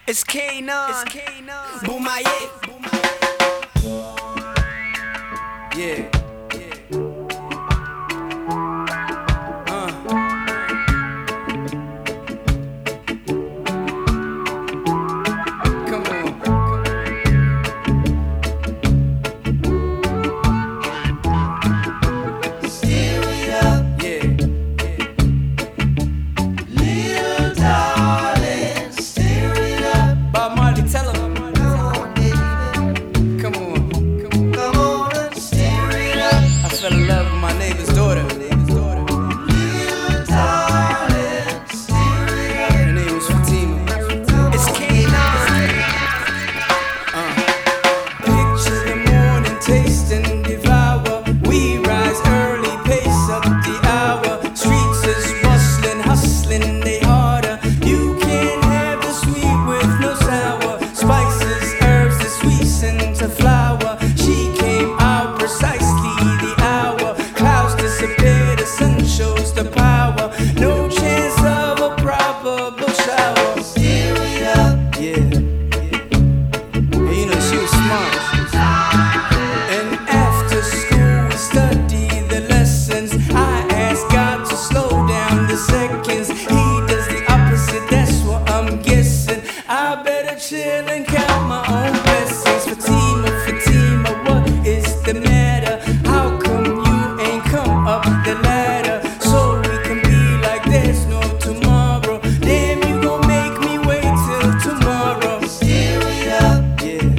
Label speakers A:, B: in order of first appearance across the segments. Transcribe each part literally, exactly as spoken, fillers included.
A: It's K nine. It's K nine. Boomaye. Yeah. Fell in love with my neighbor's daughter. Little darling, her name was Fatima. It's K nine. Uh. Picture the morning, taste and devour. We rise early, pace up the hour. Streets is bustling, hustling, they harder. You can't have the sweet with no sour. Spices, herbs, the sweet scent of flower. She came out precisely. The sun shows the power. No chance of a probable shower. Steer it up. Yeah. And you know she was smart. And after school we study the lessons. I asked God to slow down the seconds. He does the opposite, that's what I'm guessing. I better chill and count my own blessings. Fatima, Fatima, what is the matter? How come you ain't come up the ladder so we can be like there's no tomorrow? Damn, you gon' make me wait till tomorrow. Steer it up. Yeah.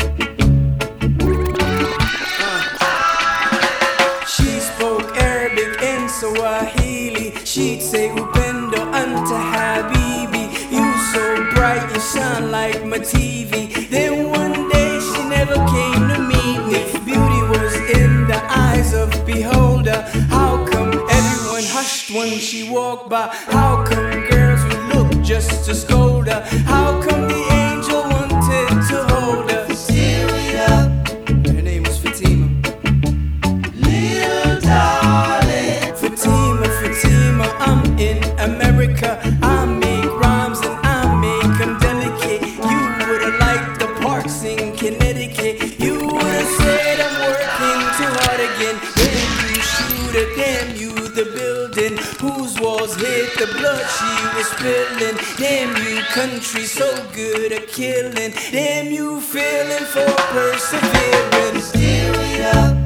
A: Uh. She spoke Arabic and Swahili. She'd say Upendo anta habibi. You so bright, you shine like my T V. Then one day she never came to meet me. If beauty was in the eyes of beholder, how come everyone hushed when she walked by? How come girls would look just to scold her? How come the angel wanted to hold her? Steer it up. Her name was Fatima. Little darling. Fatima, Fatima, I'm in America. I make rhymes and I make them delicate. You would've liked the parks in Connecticut. You would've said I'm working too hard again. Then you shoot her, damn you the building whose walls hid the blood she was spilling. Damn you country so good at killing. Damn you feeling for perseverance. Steer it up.